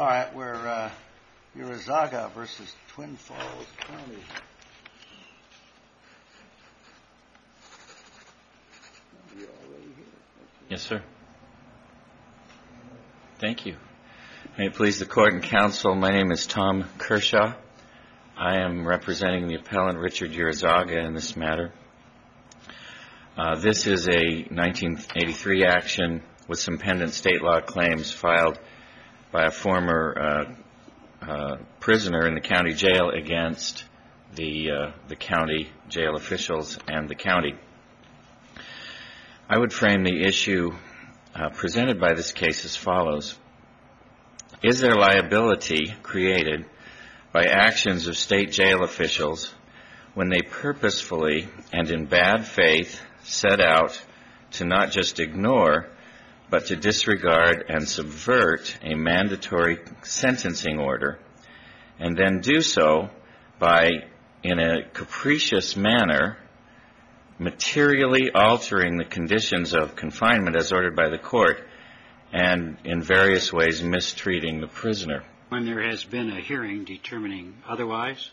All right, we're Urizaga versus Twin Falls County. Yes, sir. Thank you. May it please the Court and Counsel, my name is Tom Kershaw. I am representing the appellant Richard Urizaga in this matter. This is a 1983 action with some pendent state law claims filed by a former prisoner in the county jail against the county jail officials and the county. I would frame the issue presented by this case as follows. Is there liability created by actions of state jail officials when they purposefully and in bad faith set out to not just ignore, but to disregard and subvert a mandatory sentencing order, and then do so by, in a capricious manner, materially altering the conditions of confinement as ordered by the court, and in various ways mistreating the prisoner? When there has been a hearing determining otherwise?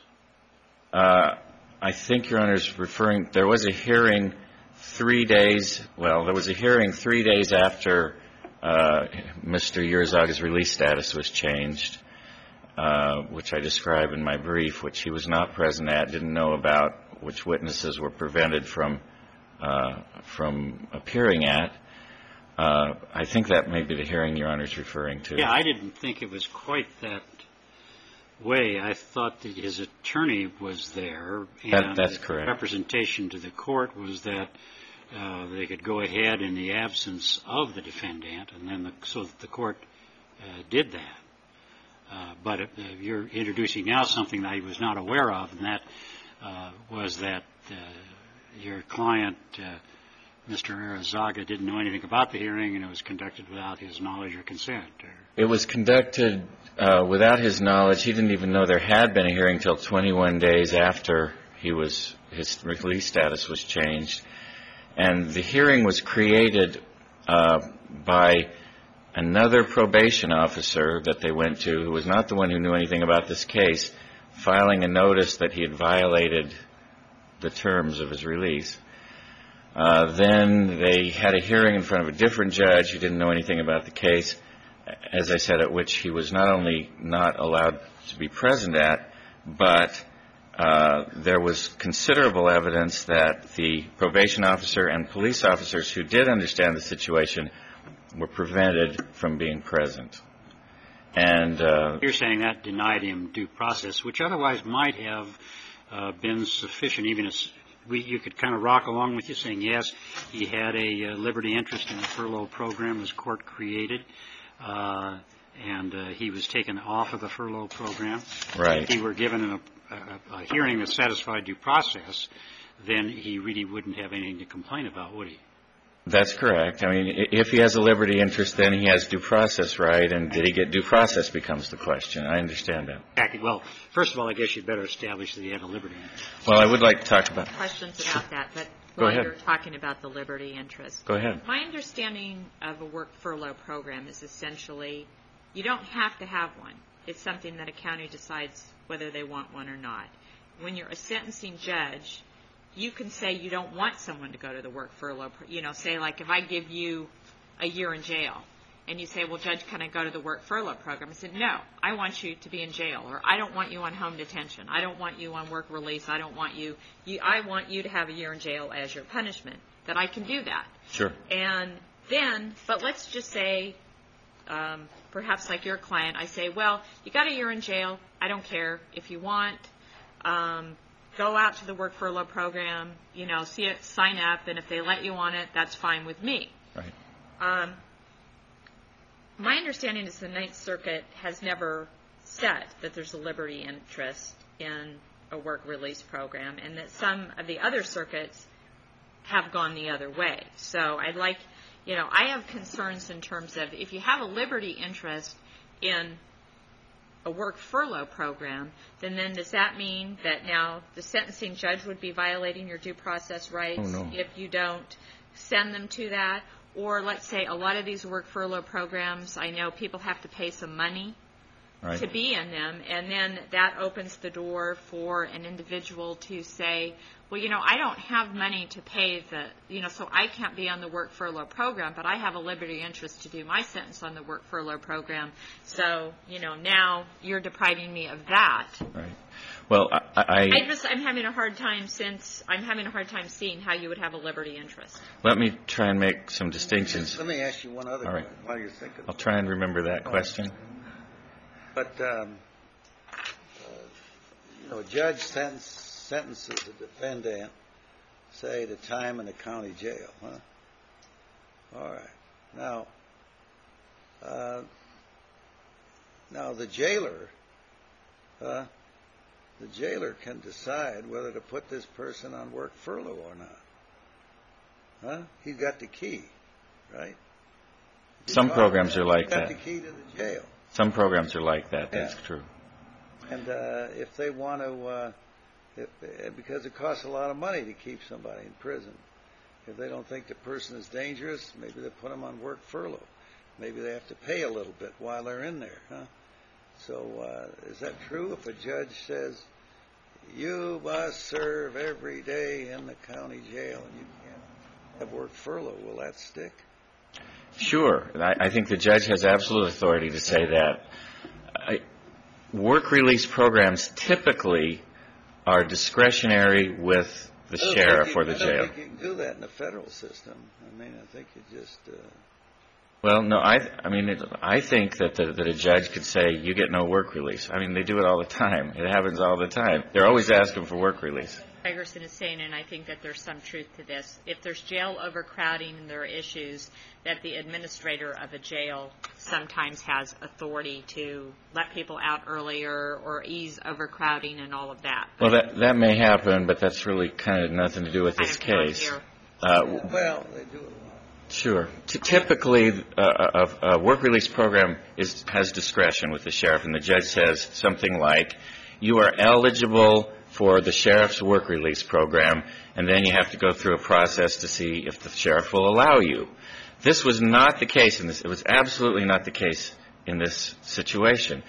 I think Your Honor is referring, there was a hearing 3 days, there was a hearing 3 days after Mr. Urizaga's release status was changed, which I describe in my brief, which he was not present at, didn't know about, which witnesses were prevented from appearing at. I think that may be the hearing Your Honor is referring to. Yeah, I didn't think it was quite that way. I thought that his attorney was there. And that's correct. The representation to the court was that they could go ahead in the absence of the defendant, and then so that the court did that. But you're introducing now something that I was not aware of, and that was that your client, Mr. Urizaga, didn't know anything about the hearing, and it was conducted without his knowledge or consent. It was conducted without his knowledge. He didn't even know there had been a hearing until 21 days after his release status was changed. And the hearing was created by another probation officer that they went to, who was not the one who knew anything about this case, filing a notice that he had violated the terms of his release. Then they had a hearing in front of a different judge who didn't know anything about the case, as I said, at which he was not only not allowed to be present at, but there was considerable evidence that the probation officer and police officers who did understand the situation were prevented from being present. And you're saying that denied him due process, which otherwise might have been sufficient, even as you could kind of rock along with you saying, yes, he had a liberty interest in the furlough program as court created, and he was taken off of the furlough program. Right. If he were given a hearing that satisfied due process, then he really wouldn't have anything to complain about, would he? That's correct. I mean, if he has a liberty interest, then he has due process, right? And did he get due process becomes the question. I understand that. Well, first of all, I guess you'd better establish that he had a liberty interest. Well, I would like to talk about questions about that, but Go while ahead. you're talking about the liberty interest. Go ahead. My understanding of a work furlough program is essentially you don't have to have one. It's something that a county decides whether they want one or not. When you're a sentencing judge, you can say you don't want someone to go to the work furlough. Say like if I give you a year in jail and you say, well, Judge, can I go to the work furlough program? I said, no, I want you to be in jail, or I don't want you on home detention. I don't want you on work release. I want you to have a year in jail as your punishment, that I can do that. Sure. And then, but let's just say, perhaps like your client, I say, well, you got a year in jail. I don't care. If you want, go out to the work furlough program, see it, sign up, and if they let you on it, that's fine with me. Right. My understanding is the Ninth Circuit has never said that there's a liberty interest in a work release program, and that some of the other circuits have gone the other way. So I'd like, I have concerns in terms of if you have a liberty interest in a work furlough program, then does that mean that now the sentencing judge would be violating your due process rights if you don't send them to that? Or let's say a lot of these work furlough programs, I know people have to pay some money Right. to be in them, and then that opens the door for an individual to say, well, I don't have money to pay so I can't be on the work furlough program, but I have a liberty interest to do my sentence on the work furlough program. So, now you're depriving me of that. Right. Well, I'm having a hard time seeing how you would have a liberty interest. let me try and make some distinctions. Let me ask you one other All right. question while you're thinking. I'll try and remember that question. But, a judge sentences a defendant, say, to time in the county jail, huh? All right. Now the jailer can decide whether to put this person on work furlough or not. Huh? He's got the key, right? Some programs are like He's got that. the key to the jail. Some programs are like that. Yeah. That's true. And if they want to, because it costs a lot of money to keep somebody in prison. If they don't think the person is dangerous, maybe they put them on work furlough. Maybe they have to pay a little bit while they're in there, huh? So is that true? If a judge says, you must serve every day in the county jail and you can't have work furlough, will that stick? Sure. I think the judge has absolute authority to say that. Work release programs typically are discretionary with the sheriff or the jail. I don't think you can do that in the federal system. I think you just... Well, no, I think that a judge could say, you get no work release. They do it all the time. It happens all the time. They're always asking for work release. Tigerson is saying, and I think that there's some truth to this, if there's jail overcrowding and there are issues, that the administrator of a jail sometimes has authority to let people out earlier or ease overcrowding and all of that. Well, that may happen, but that's really kind of nothing to do with this case. Well, they do it. Sure. Typically, a work release program has discretion with the sheriff, and the judge says something like, you are eligible for the sheriff's work release program, and then you have to go through a process to see if the sheriff will allow you. This was not the case in this. It was absolutely not the case in this situation.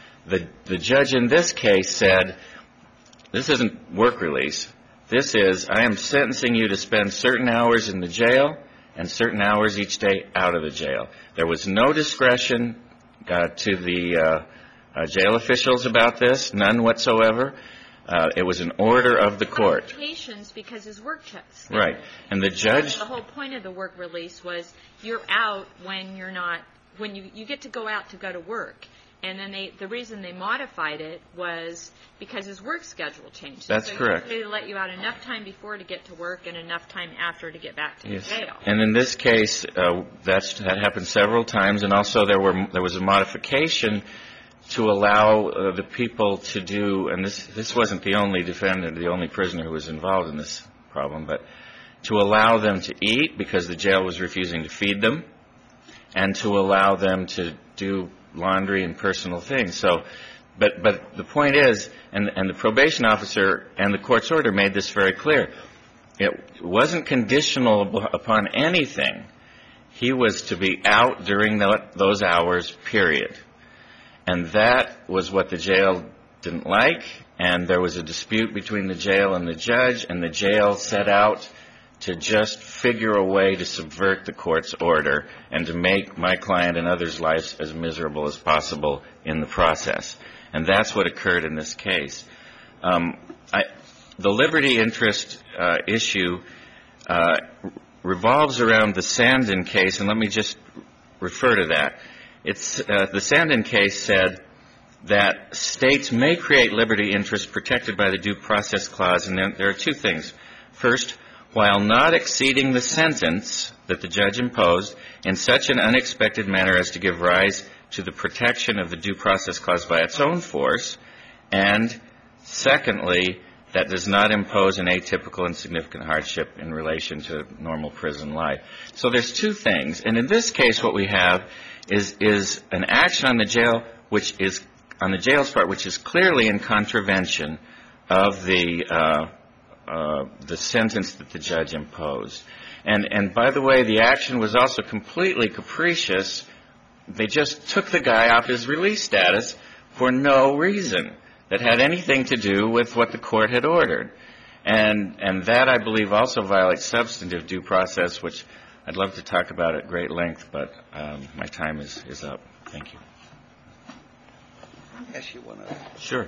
The judge in this case said, this isn't work release. This is, I am sentencing you to spend certain hours in the jail and certain hours each day out of the jail. There was no discretion to the jail officials about this, none whatsoever. It was an order of the court. Complications because his work checks. Right. And the judge... The whole point of the work release was you're out when you're not, when you get to go out to go to work. And then the reason they modified it was because his work schedule changed. That's correct. They let you out enough time before to get to work and enough time after to get back to the jail. And in this case, that happened several times, and also there was a modification to allow the people to do, and this wasn't the only defendant, the only prisoner who was involved in this problem, but to allow them to eat because the jail was refusing to feed them, and to allow them to do laundry and personal things. So, but the point is, and the probation officer and the court's order made this very clear, it wasn't conditional upon anything. He was to be out during those hours, period. And that was what the jail didn't like, and there was a dispute between the jail and the judge, and the jail set out to just figure a way to subvert the court's order and to make my client and others' lives as miserable as possible in the process. And that's what occurred in this case. The liberty interest issue revolves around the Sandin case, and let me just refer to that. The Sandin case said that states may create liberty interest protected by the Due Process Clause, and there are two things. First, while not exceeding the sentence that the judge imposed in such an unexpected manner as to give rise to the protection of the Due Process Clause by its own force, and secondly, that does not impose an atypical and significant hardship in relation to normal prison life. So there's two things, and in this case what we have is an action on the jail, which is on the jail's part, which is clearly in contravention of the sentence that the judge imposed. And by the way, the action was also completely capricious. They just took the guy off his release status for no reason that had anything to do with what the court had ordered. And that, I believe, also violates substantive due process, which I'd love to talk about at great length, but my time is up. Thank you. Ask you one other. Sure.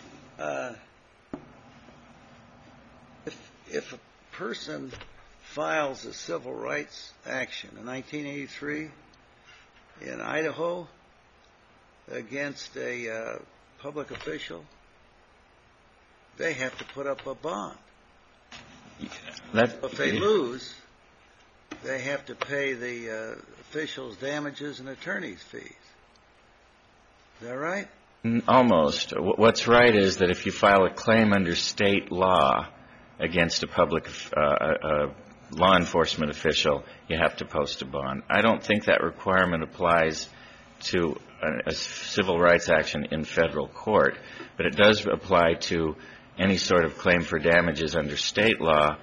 If a person files a civil rights action in 1983 in Idaho against a public official, they have to put up a bond. If they lose, they have to pay the official's damages and attorney's fees. Is that right? Almost. What's right is that if you file a claim under state law against a public law enforcement official, you have to post a bond. I don't think that requirement applies to a civil rights action in federal court, but it does apply to any sort of claim for damages under state law.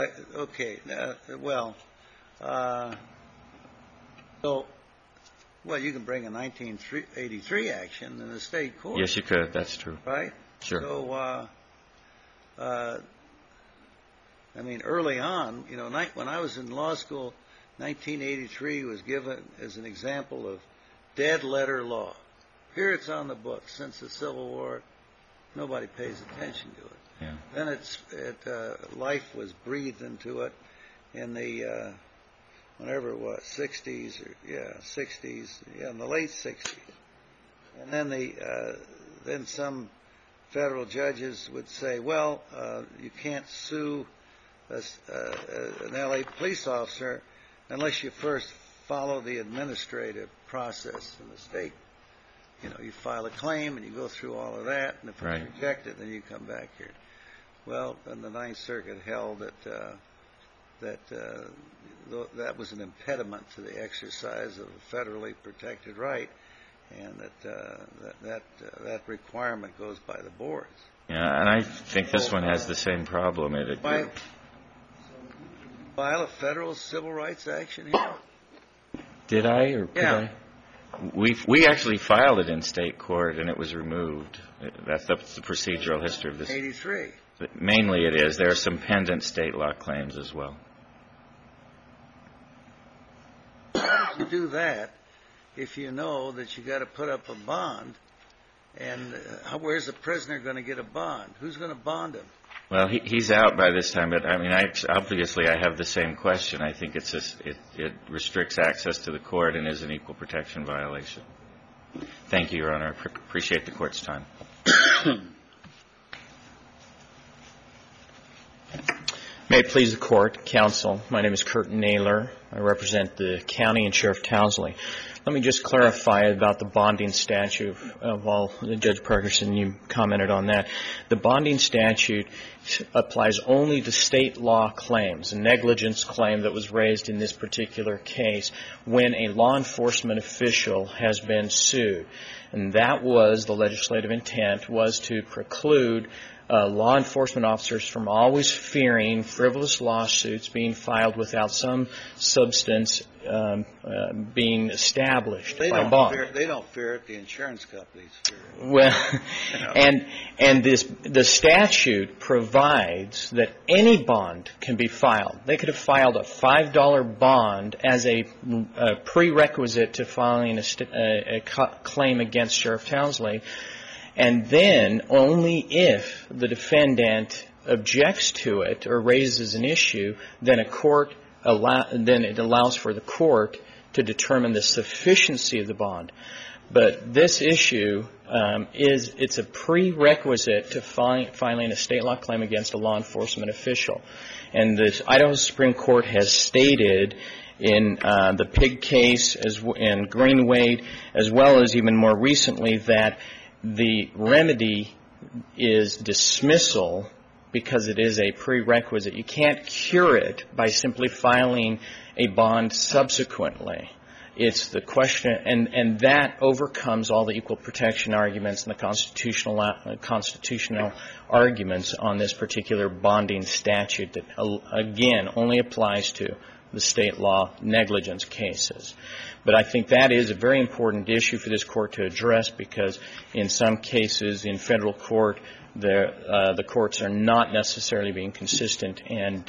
Well, you can bring a 1983 action in the state court. Yes, you could. That's true. Right? Sure. So, early on, when I was in law school, 1983 was given as an example of dead letter law. Here it's on the books. Since the Civil War, nobody pays attention to it. Yeah. Then life was breathed into it in the whenever it was, 60s, in the late 60s. And then then some federal judges would say, well, you can't sue an L.A. police officer unless you first follow the administrative process in the state. You file a claim and you go through all of that, and if it's rejected, then you come back here. Well, and the Ninth Circuit held that that was an impediment to the exercise of a federally protected right, and that requirement goes by the boards. Yeah, and I think this one has the same problem. File a federal civil rights action here? Did I, or could I? We actually filed it in state court, and it was removed. That's the procedural history of this. 83. But mainly it is. There are some pendant state law claims as well. How do you do that if you know that you got to put up a bond? And where's the prisoner going to get a bond? Who's going to bond him? Well, he's out by this time, but obviously I have the same question. I think it restricts access to the court and is an equal protection violation. Thank you, Your Honor. I appreciate the court's time. May it please the court, counsel. My name is Kurt Naylor. I represent the county and Sheriff Townsley. Let me just clarify about the bonding statute. While Judge Parkerson, you commented on that. The bonding statute applies only to state law claims, a negligence claim that was raised in this particular case when a law enforcement official has been sued. And that was, the legislative intent was to preclude law enforcement officers from always fearing frivolous lawsuits being filed without some substance being established by bond. They don't fear it. The insurance companies fear it. Well, and the statute provides that any bond can be filed. They could have filed a $5 bond as a prerequisite to filing a claim against Sheriff Townsley. And then only if the defendant objects to it or raises an issue, then it allows for the court to determine the sufficiency of the bond. But this issue it's a prerequisite to filing a state law claim against a law enforcement official. And the Idaho Supreme Court has stated in the Pig case and Greenwade, as well as even more recently, that the remedy is dismissal because it is a prerequisite. You can't cure it by simply filing a bond subsequently. It's the question, and that overcomes all the equal protection arguments and the constitutional arguments on this particular bonding statute that, again, only applies to the state law negligence cases. But I think that is a very important issue for this court to address, because in some cases in federal court, the courts are not necessarily being consistent and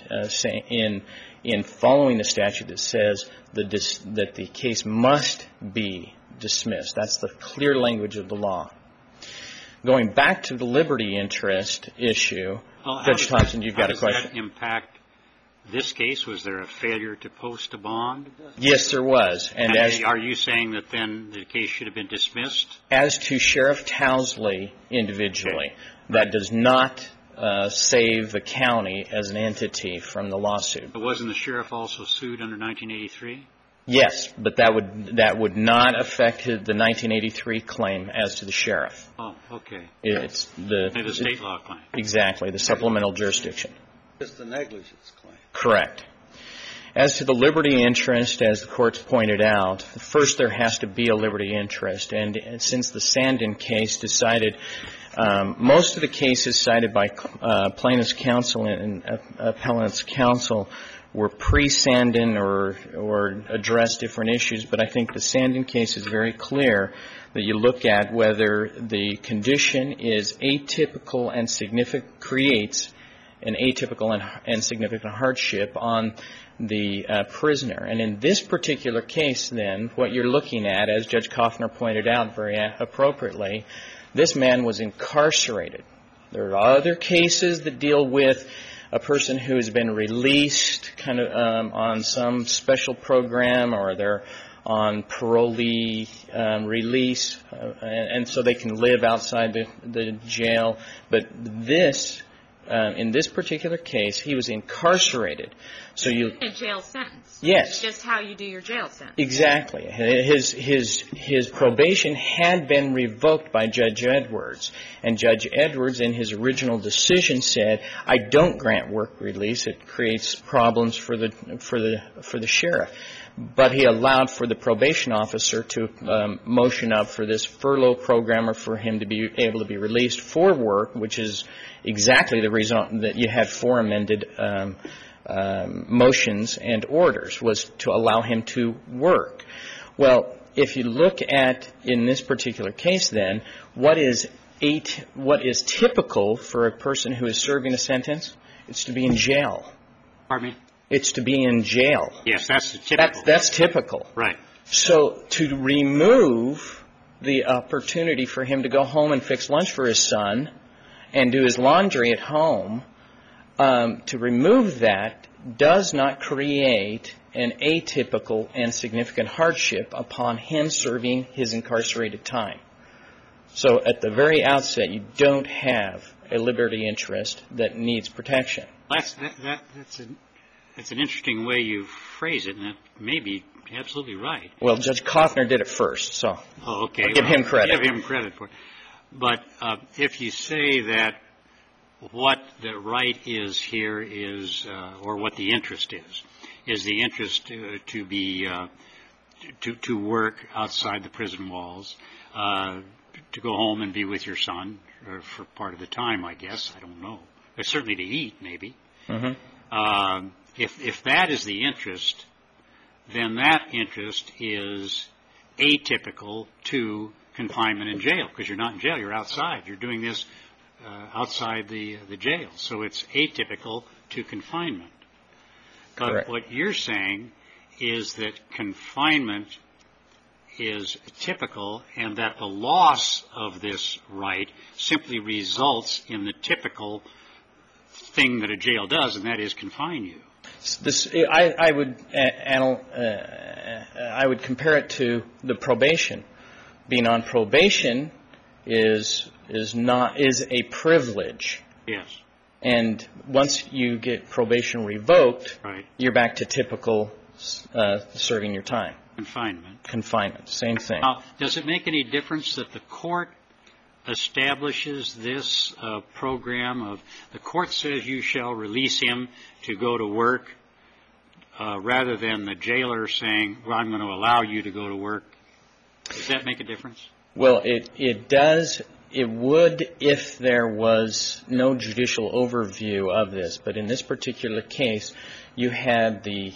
in following the statute that says that the case must be dismissed. That's the clear language of the law. Going back to the liberty interest issue, Judge Thompson, you've got a question. How does that impact this case? Was there a failure to post a bond? Yes, there was. And are you saying that then the case should have been dismissed? As to Sheriff Towsley individually, that does not save the county as an entity from the lawsuit. But wasn't the sheriff also sued under 1983? Yes, but that would not affect the 1983 claim as to the sheriff. Oh, okay. It's the state law claim. Exactly, the supplemental jurisdiction. Just the negligence claim. Correct. As to the liberty interest, as the courts pointed out, first there has to be a liberty interest. And since the Sandin case decided, most of the cases cited by plaintiff's counsel and appellant's counsel were pre-Sandin or addressed different issues. But I think the Sandin case is very clear that you look at whether the condition is atypical and creates an atypical and significant hardship on the prisoner. And in this particular case, then, what you're looking at, as Judge Koffner pointed out very appropriately, this man was incarcerated. There are other cases that deal with a person who has been released kind of on some special program, or they're on parolee release, and so they can live outside the jail. But this, in this particular case, he was incarcerated. So a jail sentence. Yes. It's just how you do your jail sentence. Exactly. His probation had been revoked by Judge Edwards, and Judge Edwards, in his original decision, said, "I don't grant work release. It creates problems for the sheriff." But he allowed for the probation officer to motion up for this furlough program, or for him to be able to be released for work, which is exactly the reason that you had 4 amended motions and orders, was to allow him to work. Well, if you look at, in this particular case, then, what is typical for a person who is serving a sentence? It's to be in jail. Pardon me? It's to be in jail. Yes, that's typical. That's typical. Right. So to remove the opportunity for him to go home and fix lunch for his son and do his laundry at home, to remove that does not create an atypical and significant hardship upon him serving his incarcerated time. So at the very outset, you don't have a liberty interest that needs protection. That's an interesting way you phrase it, and that may be absolutely right. Well, Judge Koffner did it first, so okay. I'll give him credit. Give him credit for it. But if you say that what the right is here is, or what the interest is the interest to be to work outside the prison walls, to go home and be with your son for part of the time, I guess. I don't know. Certainly to eat, maybe. Mm-hmm. If that is the interest, then that interest is atypical to confinement in jail, because you're not in jail, you're outside. You're doing this outside the jail, so it's atypical to confinement. But Correct. What you're saying is that confinement is typical, and that the loss of this right simply results in the typical thing that a jail does, and that is confine you. I would compare it to the probation. Being on probation is a privilege. Yes. And once you get probation revoked, right, you're back to typical serving your time. Confinement. Same thing. Now, does it make any difference that the court establishes this program of, the court says you shall release him to go to work, rather than the jailer saying, well, I'm going to allow you to go to work? Does that make a difference? Well, it does it would if there was no judicial overview of this. But in this particular case, you had the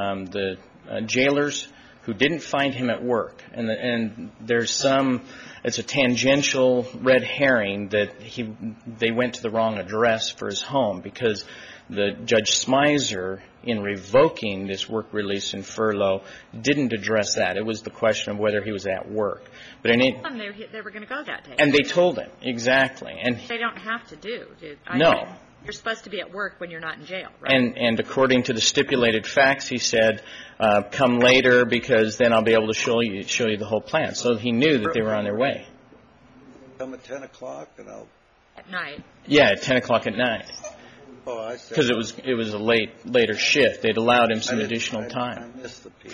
jailers who didn't find him at work, and there's it's a tangential red herring that they went to the wrong address for his home, because the Judge Smizer, in revoking this work release and furlough, didn't address that. It was the question of whether he was at work. But they were going to go that day. And they told him, exactly. And they don't have to do. No. You're supposed to be at work when you're not in jail, right? And according to the stipulated facts, he said, come later because then I'll be able to show you the whole plan. So he knew that they were on their way. Come at 10 o'clock and I'll... At night. Yeah, at 10 o'clock at night. Oh, I see. Because it was a later shift. They'd allowed him some additional time. I missed the piece.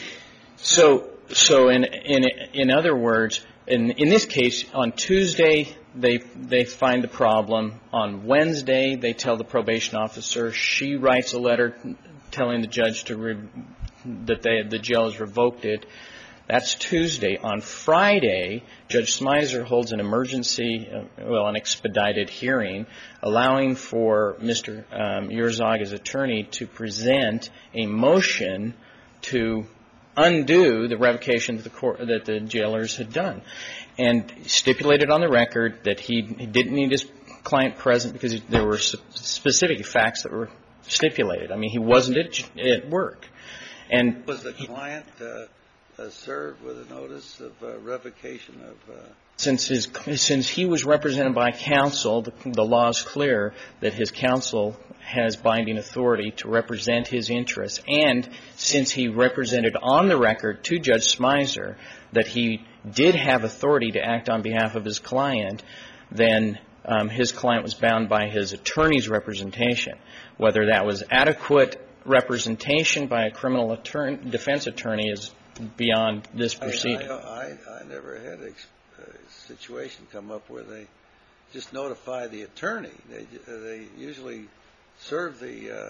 So in other words, in this case, on Tuesday they find the problem. On Wednesday they tell the probation officer. She writes a letter telling the judge that the jail has revoked it. That's Tuesday. On Friday, Judge Smizer holds an an expedited hearing, allowing for Mr. Urzaga's attorney to present a motion to undo the revocation that the jailers had done, and stipulated on the record that he didn't need his client present because there were specific facts that were stipulated. I mean, he wasn't at work. And was the client served with a notice of revocation of... Since he was represented by counsel, the law is clear that his counsel has binding authority to represent his interests. And since he represented on the record to Judge Smizer that he did have authority to act on behalf of his client, then his client was bound by his attorney's representation. Whether that was adequate representation by a criminal defense attorney is beyond this proceeding. I never had a situation come up where they just notify the attorney. They usually serve the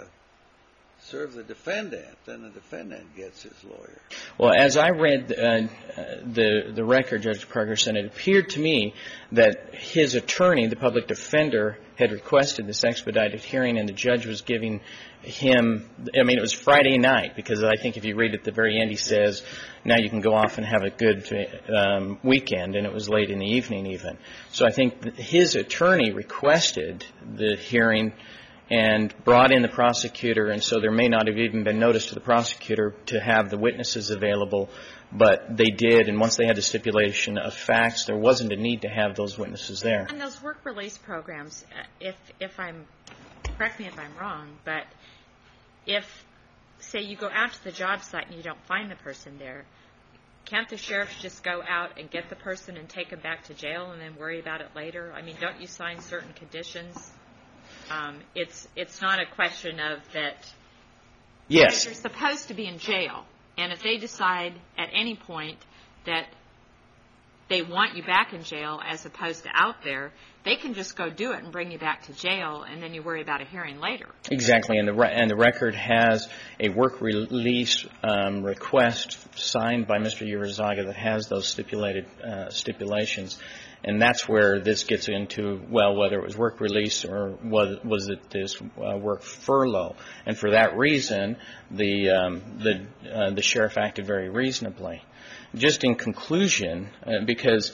defendant, then the defendant gets his lawyer. Well, as I read the record, Judge Parkerson, it appeared to me that his attorney, the public defender, had requested this expedited hearing, and the judge was giving him, I mean, it was Friday night, because I think if you read at the very end, he says, now you can go off and have a good weekend, and it was late in the evening even. So I think his attorney requested the hearing and brought in the prosecutor, and so there may not have even been notice to the prosecutor to have the witnesses available, but they did, and once they had the stipulation of facts, there wasn't a need to have those witnesses there. And those work release programs, correct me if I'm wrong, but if, say, you go out to the job site and you don't find the person there, can't the sheriff just go out and get the person and take them back to jail and then worry about it later? I mean, don't you sign certain conditions? It's not a question of that. Yes. You're supposed to be in jail, and if they decide at any point that they want you back in jail as opposed to out there, they can just go do it and bring you back to jail, and then you worry about a hearing later. Exactly, and the record has a work release request signed by Mr. Urizaga that has those stipulations, and that's where this gets into, well, whether it was work release or was it this work furlough, and for that reason, the sheriff acted very reasonably. Just in conclusion, because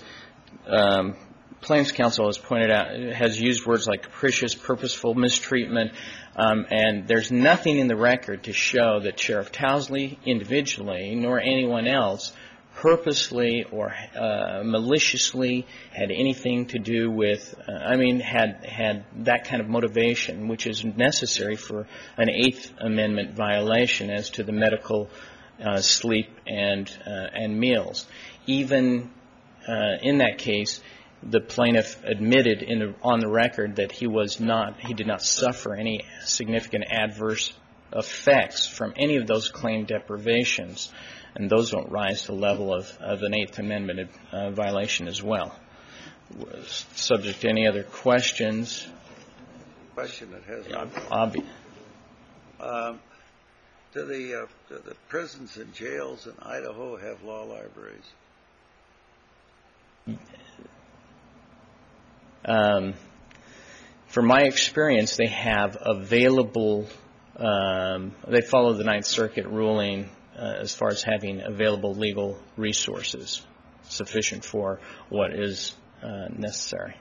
Plains Counsel has pointed out, has used words like capricious, purposeful mistreatment, and there's nothing in the record to show that Sheriff Towsley individually, nor anyone else, purposely or maliciously had anything to do with, had that kind of motivation, which is necessary for an Eighth Amendment violation as to the medical sleep and meals. Even in that case, the plaintiff admitted on the record that he did not suffer any significant adverse effects from any of those claimed deprivations, and those don't rise to the level of an Eighth Amendment violation as well. Subject to any other questions? Question that has obvious. Do the prisons and jails in Idaho have law libraries? From my experience, they have available, they follow the Ninth Circuit ruling as far as having available legal resources sufficient for what is necessary.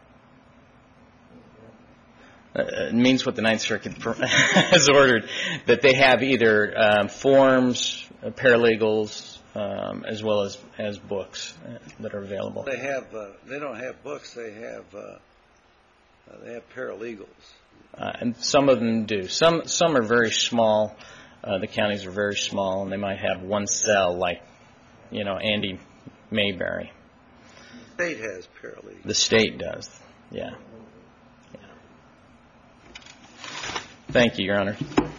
It means what the Ninth Circuit has ordered, that they have either forms, paralegals, as well as books that are available. They have. They don't have books. They have paralegals. And some of them do. Some are very small. The counties are very small, and they might have one cell, like, Andy Mayberry. The state has paralegals. The state does. Yeah. Thank you, Your Honor.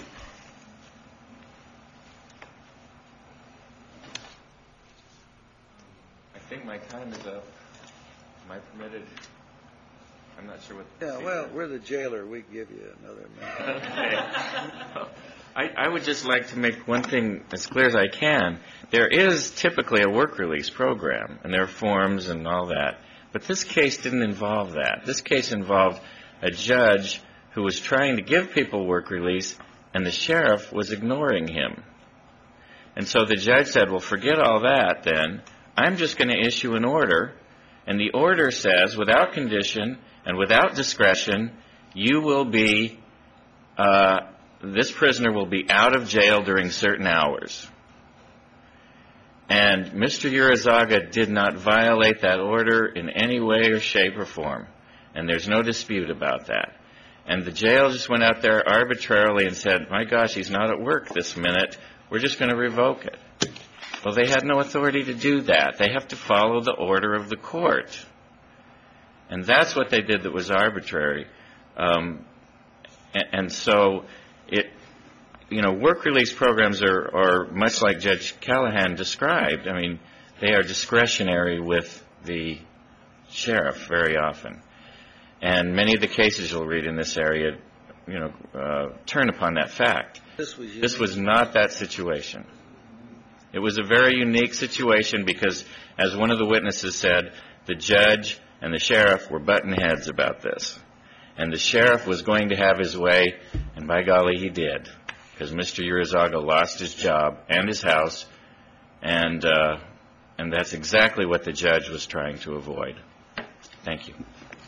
I think my time is up. Am I permitted? I'm not sure what. Yeah, well, we're the jailer. We can give you another minute. Okay. I would just like to make one thing as clear as I can. There is typically a work release program, and there are forms and all that. But this case didn't involve that. This case involved a judge who was trying to give people work release, and the sheriff was ignoring him. And so the judge said, well, forget all that then. I'm just going to issue an order, and the order says, without condition and without discretion, you will be, this prisoner will be out of jail during certain hours. And Mr. Urizaga did not violate that order in any way or shape or form, and there's no dispute about that. And the jail just went out there arbitrarily and said, my gosh, he's not at work this minute. We're just going to revoke it. Well, they had no authority to do that. They have to follow the order of the court. And that's what they did that was arbitrary. And so, work release programs are much like Judge Callahan described. I mean, they are discretionary with the sheriff very often. And many of the cases you'll read in this area, turn upon that fact. This was not that situation. It was a very unique situation because, as one of the witnesses said, the judge and the sheriff were butting heads about this. And the sheriff was going to have his way, and by golly, he did. Because Mr. Urizaga lost his job and his house, and that's exactly what the judge was trying to avoid. Thank you.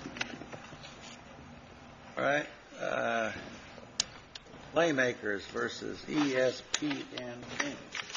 All right. Playmakers versus ESPN Inc.